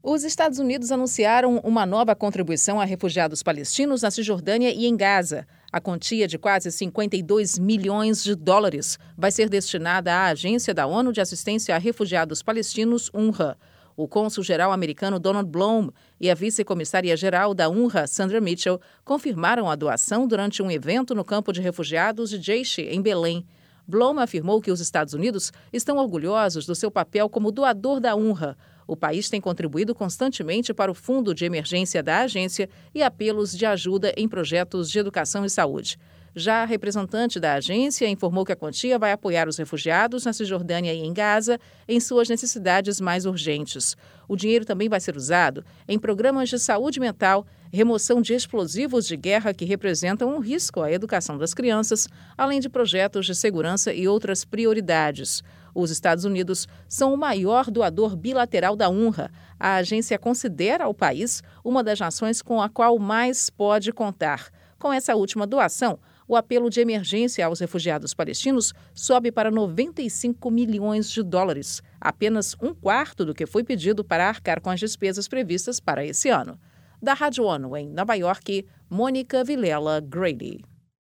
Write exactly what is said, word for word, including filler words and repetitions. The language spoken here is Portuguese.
Os Estados Unidos anunciaram uma nova contribuição a refugiados palestinos na Cisjordânia e em Gaza. A quantia de quase cinquenta e dois milhões de dólares vai ser destinada à Agência da ONU de Assistência a Refugiados Palestinos, UNRWA. O cônsul-geral americano Donald Blum e a vice-comissária-geral da UNRWA, Sandra Mitchell, confirmaram a doação durante um evento no campo de refugiados de Jaish, em Belém. Blum afirmou que os Estados Unidos estão orgulhosos do seu papel como doador da UNRWA. O país tem contribuído constantemente para o fundo de emergência da agência e apelos de ajuda em projetos de educação e saúde. Já a representante da agência informou que a quantia vai apoiar os refugiados na Cisjordânia e em Gaza em suas necessidades mais urgentes. O dinheiro também vai ser usado em programas de saúde mental, remoção de explosivos de guerra que representam um risco à educação das crianças, além de projetos de segurança e outras prioridades. Os Estados Unidos são o maior doador bilateral da UNRWA. A agência considera o país uma das nações com a qual mais pode contar. Com essa última doação, o apelo de emergência aos refugiados palestinos sobe para noventa e cinco milhões de dólares, apenas um quarto do que foi pedido para arcar com as despesas previstas para esse ano. Da Rádio ONU em Nova York, Mônica Vilela Grady.